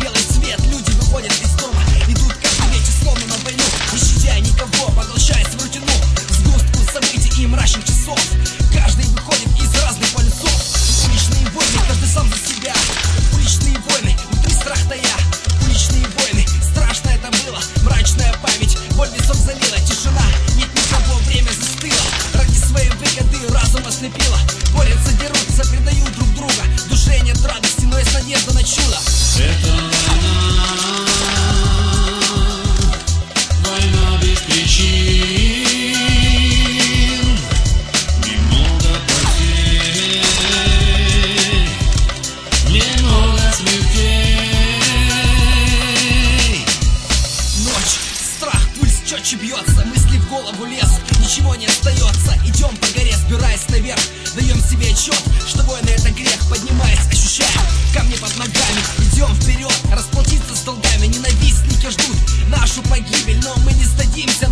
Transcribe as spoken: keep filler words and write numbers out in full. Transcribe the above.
белый свет, люди выходят из дома, идут как ветер, словно на войну, не щадя никого, поглощаясь в рутину, сгустку событий и мрачных часов. Каждый выходит из разных полюсов. Уличные войны, каждый сам за себя. Уличные войны, внутри страх тая. Уличные войны, страшно это было. Мрачная память, боль висок залила. Тишина, нет никого, время застыло. Ради своей выгоды разум ослепило. Борются, дерутся, предают друг друга. В душе нет радости, но есть надежда на чудо. Это война, война без причин. Немного потерь, немного смертей. Ночь, страх, пульс четче бьется, мысли в голову лезут, ничего не остается. Идем по горе, сбираясь наверх, даем себе отчет, что война это грех. Поднимаясь, ощущаем камни под ногами, идем вперед, расплатиться с долгами. Ненавистники ждут нашу погибель, но мы не сдадимся.